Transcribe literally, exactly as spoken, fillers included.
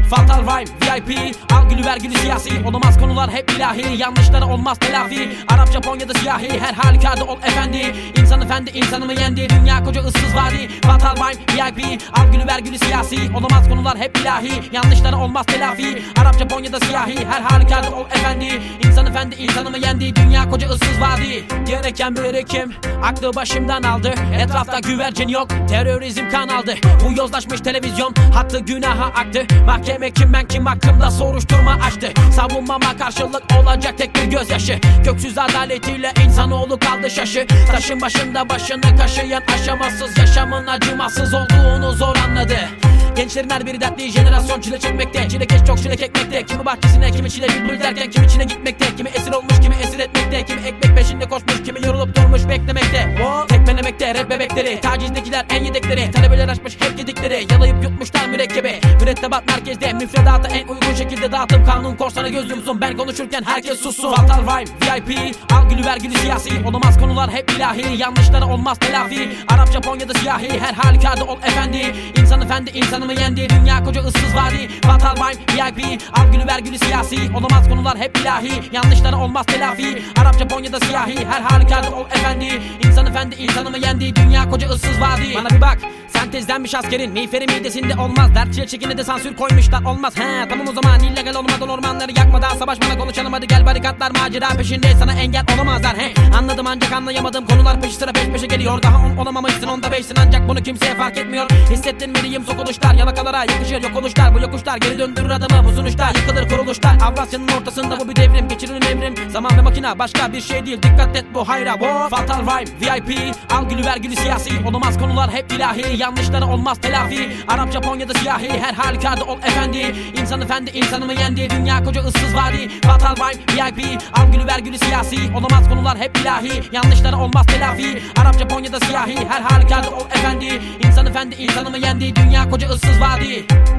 Fatal Rhyme, V I P, al gülü ver gülü siyasi. Olamaz konular hep ilahi, yanlışları olmaz telafi. Arap Japonya'da siyahi, her halükarda ol efendi. İnsan efendi insanımı yendi, dünya koca ıssız vadi. Fatal Rhyme, V I P, al gülü ver gülü siyasi. Olamaz konular hep ilahi, yanlışları olmaz telafi. Arap Japonya'da siyahi, her halükarda ol efendi. İnsan efendi insanımı yendi, dünya koca ıssız vadi. Gereken birikim, aklı başımdan aldı. Etrafta güvercin yok, terörizm kan aldı. Bu yozlaşmış televizyon, hattı günaha aktı. Mahkeme kim ben kim hakkımda soruşturma açtı. Savunmama karşılık olacak tek bir gözyaşı. Köksüz adaletiyle insanoğlu kaldı şaşı. Taşın başında başını kaşıyan aşamasız, yaşamın acımasız olduğunu zor anladı. Gençlerin her biri dertli, jenerasyon çile çekmekte. Çilekeş çok çilek ekmekte. Kimi bahçesine, kimi çile bülbül derken kimi içine gitmekte. Kimi esir olmuş, kimi esir etmekte. Kimi ekmek peşinde koşmuş, kimi yorulup durmuş beklemekte. Tekmelemekte rap bebekleri, tacizdekiler en yedekleri. Talebeler açmış hep gedikleri, yalayıp yutmuşlar mürekkebe. Mürettebat merkezde, müfredata en uygun şekilde dağıtım. Kanun korsana göz yumsun, ben konuşurken herkes sussun. Fatal Rhyme, V I P, al gülü ver gülü siyasi. Olamaz konular hep ilahi, yanlışları olmaz telafi. Arap Japonya'da siyahi, her halükarda ol efendi. İnsan efendi insanımı yendi, dünya koca ıssız vadi. Fatal Rhyme, V I P, al gülü ver gülü siyasi. Olamaz konular hep ilahi, yanlışları olmaz telafi. Arap Japonya'da siyahi, her halükarda ol efendi. İnsan efendi insanımı yendi, dünya koca ıssız vadi. Bana bir bak, sentezlenmiş askerin miğferi midesinde olmaz. Dert çile çekine de sansür koymuşlar olmaz. He tamam o zaman illegal olmadan ormanları yakmadan savaşmana konuşalım hadi gel barikatlar macera peşinde sana engel olamazlar. He anladım ancak anlayamadım konular peşi sıra peş peşe geliyor. Daha on olamamışsın onda beşsin ancak bunu kimseye fark etmiyor. Hissettin mi diyeyim sokuluşlar yalakalara yakışır yok oluşlar. Bu yokuşlar geri döndürür adamı bu sunuşlar yıkılır kuruluşlar. Avrasya'nın ortasında bu bir devrim geçirilir evrim. Zaman ve makina başka bir şey değil dikkat et bu hayra bu. Fatal Rhyme, V I P, al gülü ver gülü siyasi. Olamaz konular hep ilahi, yanlışları olmaz telafi. Arap Japonya'da siyahi, her halükarda ol efendi. İnsan efendi insanımı yendi, dünya koca ıssız vadi. Fatal Rhyme, V I P, al gülü ver gülü siyasi. Olamaz konular hep ilahi, yanlışları olmaz telafi. Arap Japonya'da siyahi, her halükarda ol efendi. İnsan efendi insanımı yendi, dünya koca ıssız vadi.